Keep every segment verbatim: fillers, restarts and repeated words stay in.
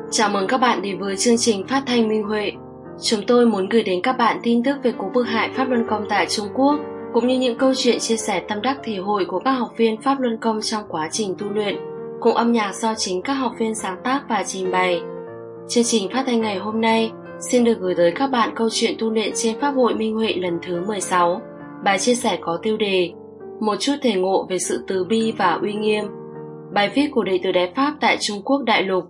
Chào mừng các bạn đến với chương trình phát thanh Minh Huệ. Chúng tôi muốn gửi đến các bạn tin tức về cuộc bức hại Pháp Luân Công tại Trung Quốc, cũng như những câu chuyện chia sẻ tâm đắc thể hội của các học viên Pháp Luân Công trong quá trình tu luyện, cùng âm nhạc do chính các học viên sáng tác và trình bày. Chương trình phát thanh ngày hôm nay xin được gửi tới các bạn câu chuyện tu luyện trên Pháp hội Minh Huệ lần thứ mười sáu. Bài chia sẻ có tiêu đề Một chút thể ngộ về sự từ bi và uy nghiêm. Bài viết của đệ tử Đại Pháp tại Trung Quốc đại lục.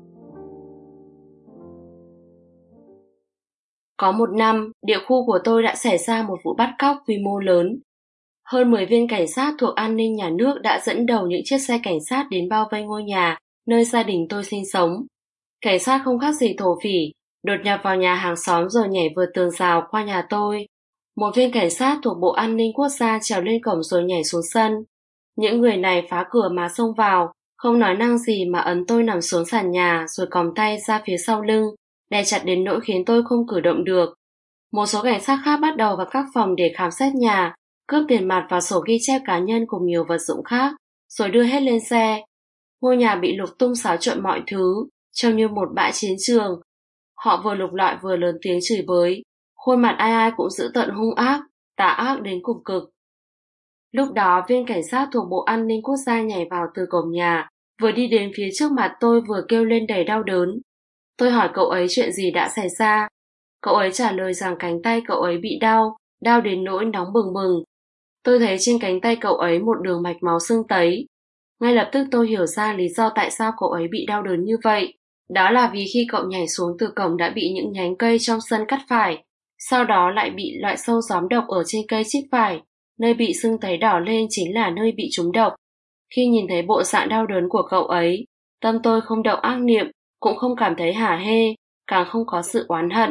Có một năm, địa khu của tôi đã xảy ra một vụ bắt cóc quy mô lớn. Hơn mười viên cảnh sát thuộc an ninh nhà nước đã dẫn đầu những chiếc xe cảnh sát đến bao vây ngôi nhà nơi gia đình tôi sinh sống. Cảnh sát không khác gì thổ phỉ, đột nhập vào nhà hàng xóm rồi nhảy vượt tường rào qua nhà tôi. Một viên cảnh sát thuộc Bộ An ninh Quốc gia trèo lên cổng rồi nhảy xuống sân. Những người này phá cửa mà xông vào, không nói năng gì mà ấn tôi nằm xuống sàn nhà rồi còng tay ra phía sau lưng, đè chặt đến nỗi khiến tôi không cử động được. Một số cảnh sát khác bắt đầu vào các phòng để khám xét nhà, cướp tiền mặt và sổ ghi chép cá nhân cùng nhiều vật dụng khác, rồi đưa hết lên xe. Ngôi nhà bị lục tung xáo trộn mọi thứ, trông như một bãi chiến trường. Họ vừa lục lọi vừa lớn tiếng chửi bới, khuôn mặt ai ai cũng dữ tợn hung ác, tà ác đến cùng cực. Lúc đó viên cảnh sát thuộc Bộ An ninh Quốc gia nhảy vào từ cổng nhà, vừa đi đến phía trước mặt tôi vừa kêu lên đầy đau đớn. Tôi hỏi cậu ấy chuyện gì đã xảy ra. Cậu ấy trả lời rằng cánh tay cậu ấy bị đau, đau đến nỗi nóng bừng bừng. Tôi thấy trên cánh tay cậu ấy một đường mạch máu sưng tấy. Ngay lập tức tôi hiểu ra lý do tại sao cậu ấy bị đau đớn như vậy. Đó là vì khi cậu nhảy xuống từ cổng đã bị những nhánh cây trong sân cắt phải, sau đó lại bị loại sâu gióm độc ở trên cây chích phải. Nơi bị sưng tấy đỏ lên chính là nơi bị trúng độc. Khi nhìn thấy bộ dạng đau đớn của cậu ấy, tâm tôi không động ác niệm, cũng không cảm thấy hả hê, càng không có sự oán hận.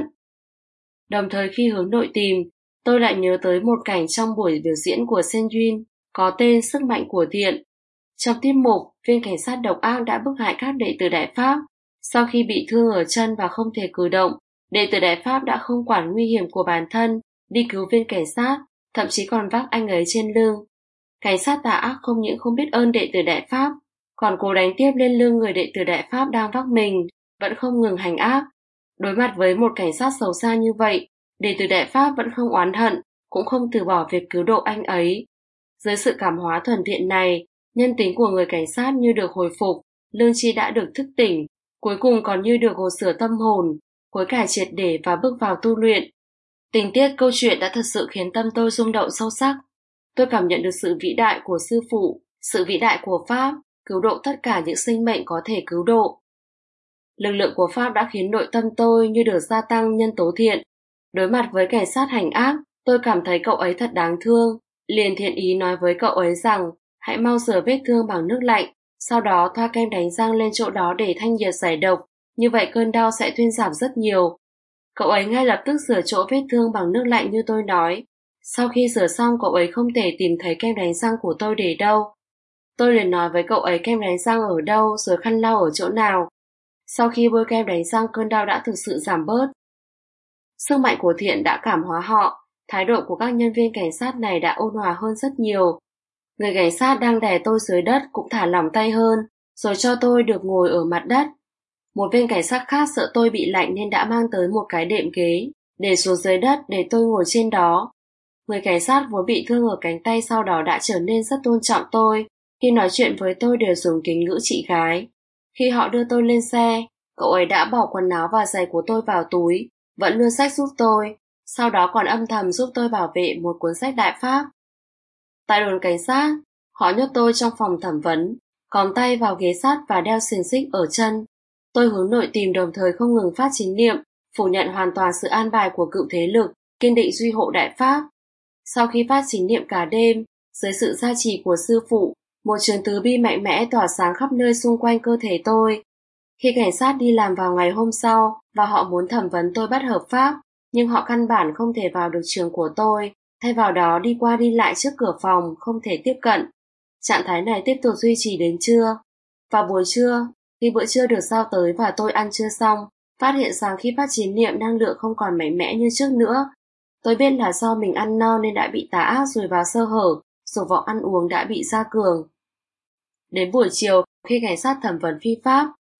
Đồng thời khi hướng nội tìm, tôi lại nhớ tới một cảnh trong buổi biểu diễn của Sen Yun, có tên Sức mạnh của thiện. Trong tiết mục, viên cảnh sát độc ác đã bức hại các đệ tử Đại Pháp. Sau khi bị thương ở chân và không thể cử động, đệ tử Đại Pháp đã không quản nguy hiểm của bản thân, đi cứu viên cảnh sát, thậm chí còn vác anh ấy trên lưng. Cảnh sát tà ác không những không biết ơn đệ tử Đại Pháp, còn cố đánh tiếp lên lưng người đệ tử Đại Pháp đang vác mình, vẫn không ngừng hành ác. Đối mặt với một cảnh sát xấu xa như vậy, đệ tử Đại Pháp vẫn không oán hận, cũng không từ bỏ việc cứu độ anh ấy. Dưới sự cảm hóa thuần thiện này, nhân tính của người cảnh sát như được hồi phục, lương tri đã được thức tỉnh, cuối cùng còn như được hồ sửa tâm hồn, hối cải triệt để và bước vào tu luyện. Tình tiết câu chuyện đã thật sự khiến tâm tôi rung động sâu sắc. Tôi cảm nhận được sự vĩ đại của sư phụ, sự vĩ đại của Pháp, cứu độ tất cả những sinh mệnh có thể cứu độ. Lực lượng của Pháp đã khiến nội tâm tôi như được gia tăng nhân tố thiện. Đối mặt với cảnh sát hành ác, tôi cảm thấy cậu ấy thật đáng thương, liền thiện ý nói với cậu ấy rằng hãy mau rửa vết thương bằng nước lạnh, sau đó thoa kem đánh răng lên chỗ đó để thanh nhiệt giải độc, như vậy cơn đau sẽ thuyên giảm rất nhiều. Cậu ấy ngay lập tức rửa chỗ vết thương bằng nước lạnh như tôi nói. Sau khi rửa xong, cậu ấy không thể tìm thấy kem đánh răng của tôi để đâu. Tôi liền nói với cậu ấy kem đánh răng ở đâu rồi khăn lau ở chỗ nào. Sau khi bôi kem đánh răng, cơn đau đã thực sự giảm bớt. Sức mạnh của thiện đã cảm hóa họ, thái độ của các nhân viên cảnh sát này đã ôn hòa hơn rất nhiều. Người cảnh sát đang đè tôi dưới đất cũng thả lỏng tay hơn, rồi cho tôi được ngồi ở mặt đất. Một viên cảnh sát khác sợ tôi bị lạnh nên đã mang tới một cái đệm ghế, để xuống dưới đất để tôi ngồi trên đó. Người cảnh sát vốn bị thương ở cánh tay sau đó đã trở nên rất tôn trọng tôi, khi nói chuyện với tôi đều dùng kính ngữ chị gái. Khi họ đưa tôi lên xe, cậu ấy đã bỏ quần áo và giày của tôi vào túi, vẫn luôn xách giúp tôi, sau đó còn âm thầm giúp tôi bảo vệ một cuốn sách Đại Pháp. Tại đồn cảnh sát, họ nhốt tôi trong phòng thẩm vấn, còng tay vào ghế sắt và đeo xiềng xích ở chân. Tôi hướng nội tìm đồng thời không ngừng phát chính niệm, phủ nhận hoàn toàn sự an bài của cựu thế lực, kiên định duy hộ Đại Pháp. Sau khi phát chính niệm cả đêm, dưới sự gia trì của sư phụ, một trường từ bi mạnh mẽ tỏa sáng khắp nơi xung quanh cơ thể tôi. Khi cảnh sát đi làm vào ngày hôm sau và họ muốn thẩm vấn tôi bất hợp pháp, nhưng họ căn bản không thể vào được trường của tôi, thay vào đó đi qua đi lại trước cửa phòng, không thể tiếp cận. Trạng thái này tiếp tục duy trì đến trưa. Vào buổi trưa, khi bữa trưa được giao tới và tôi ăn trưa xong, phát hiện rằng khi phát chính niệm năng lượng không còn mạnh mẽ như trước nữa. Tôi biết là do mình ăn no nên đã bị tà ác rồi vào sơ hở, dục vọng ăn uống đã bị gia cường. Đến buổi chiều, khi cảnh sát thẩm vấn phi pháp,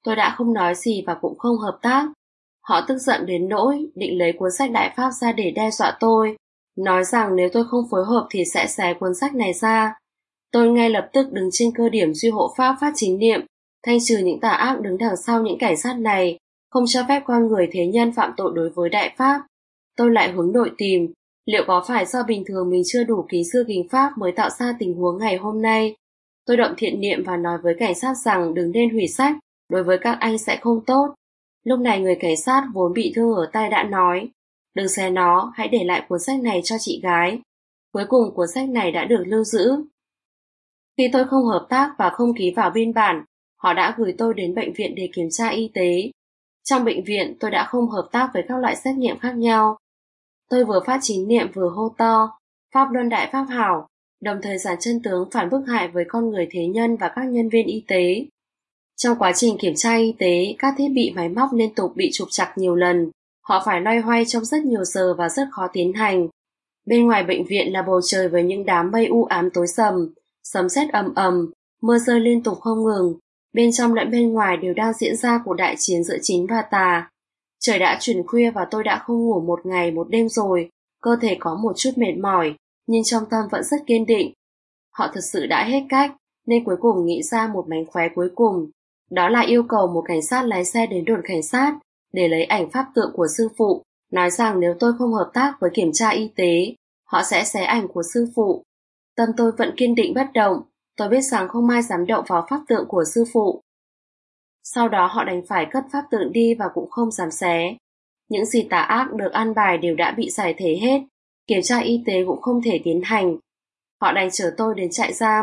Tôi đã không nói gì và cũng không hợp tác. Họ tức giận đến nỗi định lấy cuốn sách Đại Pháp ra để đe dọa tôi, nói rằng nếu tôi không phối hợp thì sẽ xé cuốn sách này ra. Tôi ngay lập tức đứng trên cơ điểm duy hộ Pháp phát chính niệm, thanh trừ những tà ác đứng đằng sau những cảnh sát này, không cho phép con người thế nhân phạm tội đối với Đại Pháp. Tôi lại hướng nội tìm, liệu có phải do bình thường mình chưa đủ ký xưa kính Pháp mới tạo ra tình huống ngày hôm nay. Tôi động thiện niệm và nói với cảnh sát rằng đừng nên hủy sách, đối với các anh sẽ không tốt. Lúc này người cảnh sát vốn bị thương ở tay đã nói, đừng xé nó, hãy để lại cuốn sách này cho chị gái. Cuối cùng cuốn sách này đã được lưu giữ. Khi tôi không hợp tác và không ký vào biên bản, họ đã gửi tôi đến bệnh viện để kiểm tra y tế. Trong bệnh viện, tôi đã không hợp tác với các loại xét nghiệm khác nhau. Tôi vừa phát chính niệm vừa hô to, Pháp Luân Đại Pháp Hảo, đồng thời giảng chân tướng phản bức hại với con người thế nhân và các nhân viên y tế. Trong quá trình kiểm tra y tế, các thiết bị máy móc liên tục bị trục trặc nhiều lần. Họ phải loay hoay trong rất nhiều giờ và rất khó tiến hành. Bên ngoài bệnh viện là bầu trời với những đám mây u ám tối sầm, sấm sét ầm ầm, mưa rơi liên tục không ngừng. Bên trong lẫn bên ngoài đều đang diễn ra cuộc đại chiến giữa chính và tà. Trời đã chuyển khuya và tôi đã không ngủ một ngày một đêm rồi, cơ thể có một chút mệt mỏi, nhưng trong tâm vẫn rất kiên định. Họ thật sự đã hết cách, nên cuối cùng nghĩ ra một mánh khóe cuối cùng. Đó là yêu cầu một cảnh sát lái xe đến đồn cảnh sát để lấy ảnh pháp tượng của sư phụ, nói rằng nếu tôi không hợp tác với kiểm tra y tế, họ sẽ xé ảnh của sư phụ. Tâm tôi vẫn kiên định bất động, tôi biết rằng không ai dám động vào pháp tượng của sư phụ. Sau đó họ đành phải cất pháp tượng đi và cũng không dám xé. Những gì tà ác được an bài đều đã bị giải thể hết, kiểm tra y tế cũng không thể tiến hành. Họ đành chở tôi đến trại giam.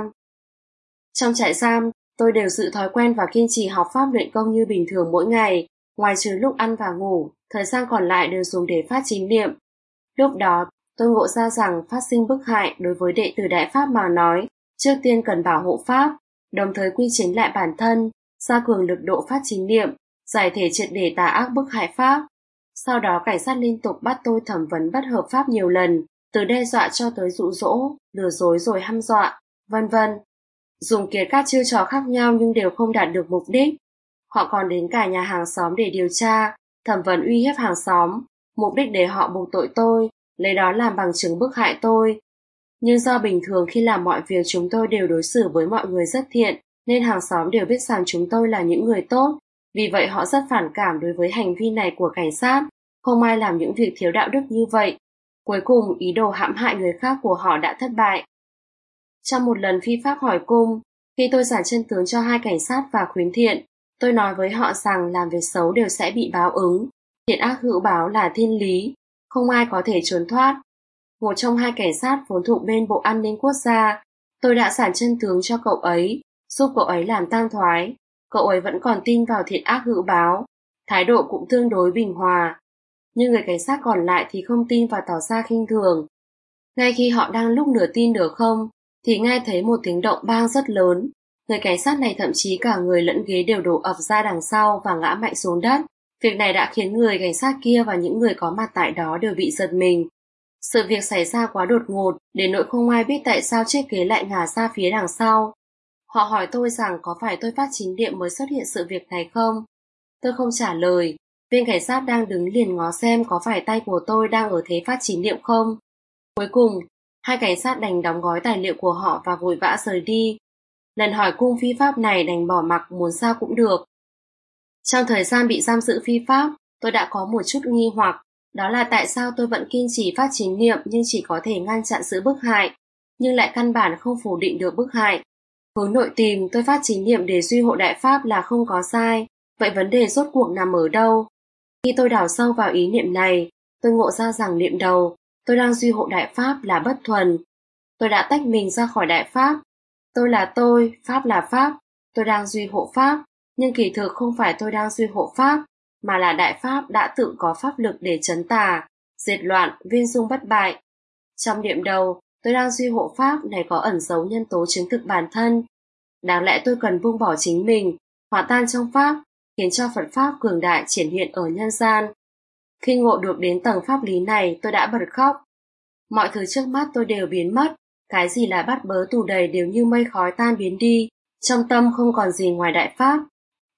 Trong trại giam, tôi đều giữ thói quen và kiên trì học pháp luyện công như bình thường mỗi ngày, ngoài trừ lúc ăn và ngủ, thời gian còn lại đều dùng để phát chính niệm. Lúc đó, tôi ngộ ra rằng phát sinh bức hại đối với đệ tử Đại Pháp mà nói, trước tiên cần bảo hộ Pháp, đồng thời quy chính lại bản thân, gia cường lực độ phát chính niệm, giải thể triệt để tà ác bức hại Pháp. Sau đó cảnh sát liên tục bắt tôi thẩm vấn bất hợp pháp nhiều lần, từ đe dọa cho tới dụ dỗ, lừa dối rồi hăm dọa, vân vân. Dùng kiệt các chiêu trò khác nhau nhưng đều không đạt được mục đích. Họ còn đến cả nhà hàng xóm để điều tra, thẩm vấn uy hiếp hàng xóm, mục đích để họ buộc tội tôi, lấy đó làm bằng chứng bức hại tôi. Nhưng do bình thường khi làm mọi việc chúng tôi đều đối xử với mọi người rất thiện, nên hàng xóm đều biết rằng chúng tôi là những người tốt, vì vậy họ rất phản cảm đối với hành vi này của cảnh sát, không ai làm những việc thiếu đạo đức như vậy. Cuối cùng, ý đồ hãm hại người khác của họ đã thất bại. Trong một lần phi pháp hỏi cung, khi tôi giảng chân tướng cho hai cảnh sát và khuyến thiện, tôi nói với họ rằng làm việc xấu đều sẽ bị báo ứng, thiện ác hữu báo là thiên lý, không ai có thể trốn thoát. Một trong hai cảnh sát vốn thuộc bên Bộ An ninh Quốc gia, tôi đã giảng chân tướng cho cậu ấy, giúp cậu ấy làm tang thoái. Cậu ấy vẫn còn tin vào thiện ác hữu báo, thái độ cũng tương đối bình hòa. Nhưng người cảnh sát còn lại thì không tin và tỏ ra khinh thường. Ngay khi họ đang lúc nửa tin nửa không, thì nghe thấy một tiếng động bang rất lớn. Người cảnh sát này thậm chí cả người lẫn ghế đều đổ ập ra đằng sau và ngã mạnh xuống đất. Việc này đã khiến người cảnh sát kia và những người có mặt tại đó đều bị giật mình. Sự việc xảy ra quá đột ngột, đến nỗi không ai biết tại sao chiếc ghế lại ngả ra phía đằng sau. Họ hỏi tôi rằng có phải tôi phát chính niệm mới xuất hiện sự việc này không? Tôi không trả lời. Viên cảnh sát đang đứng liền ngó xem có phải tay của tôi đang ở thế phát chính niệm không. Cuối cùng, hai cảnh sát đành đóng gói tài liệu của họ và vội vã rời đi. Lần hỏi cung phi pháp này đành bỏ mặc, muốn sao cũng được. Trong thời gian bị giam giữ phi pháp, tôi đã có một chút nghi hoặc, đó là tại sao tôi vẫn kiên trì phát chính niệm nhưng chỉ có thể ngăn chặn sự bức hại, nhưng lại căn bản không phủ định được bức hại. Hướng nội tìm, tôi phát chính niệm để duy hộ Đại Pháp là không có sai, vậy vấn đề rốt cuộc nằm ở đâu? Khi tôi đào sâu vào ý niệm này, tôi ngộ ra rằng niệm đầu, tôi đang duy hộ Đại Pháp là bất thuần. Tôi đã tách mình ra khỏi Đại Pháp. Tôi là tôi, Pháp là Pháp, tôi đang duy hộ Pháp, nhưng kỳ thực không phải tôi đang duy hộ Pháp, mà là Đại Pháp đã tự có pháp lực để trấn tà, diệt loạn, viên dung bất bại. Trong niệm đầu, tôi đang duy hộ Pháp này có ẩn dấu nhân tố chứng thực bản thân. Đáng lẽ tôi cần buông bỏ chính mình, hòa tan trong Pháp, khiến cho Phật Pháp cường đại triển hiện ở nhân gian. Khi ngộ được đến tầng pháp lý này, tôi đã bật khóc. Mọi thứ trước mắt tôi đều biến mất, cái gì là bắt bớ tù đầy đều như mây khói tan biến đi, trong tâm không còn gì ngoài Đại Pháp.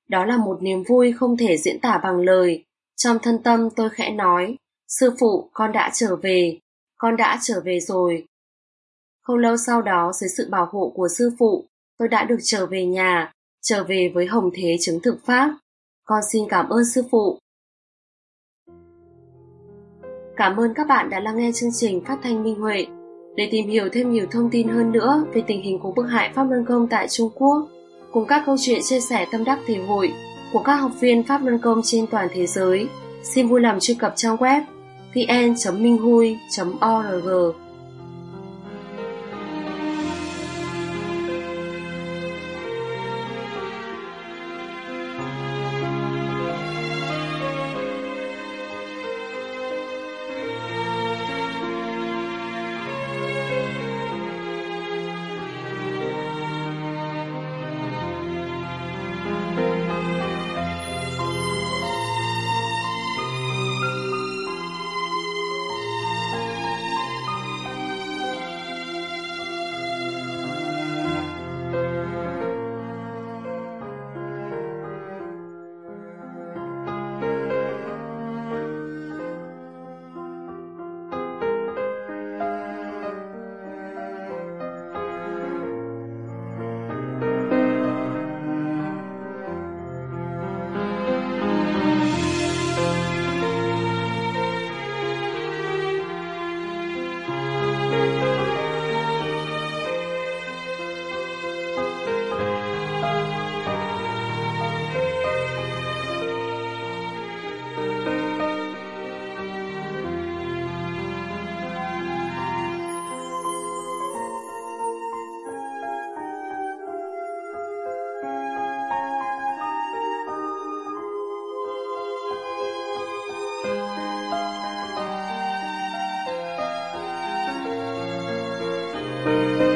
Đó là một niềm vui không thể diễn tả bằng lời. Trong thâm tâm tôi khẽ nói, sư phụ, con đã trở về, con đã trở về rồi. Không lâu sau đó, dưới sự bảo hộ của sư phụ, tôi đã được trở về nhà, trở về với hồng thế chứng thực pháp. Con xin cảm ơn sư phụ. Cảm ơn các bạn đã lắng nghe chương trình Phát thanh Minh Huệ. Để tìm hiểu thêm nhiều thông tin hơn nữa về tình hình của bức hại Pháp Luân Công tại Trung Quốc, cùng các câu chuyện chia sẻ tâm đắc thể hội của các học viên Pháp Luân Công trên toàn thế giới, xin vui lòng truy cập trang web vn chấm minhui chấm org. Thank you.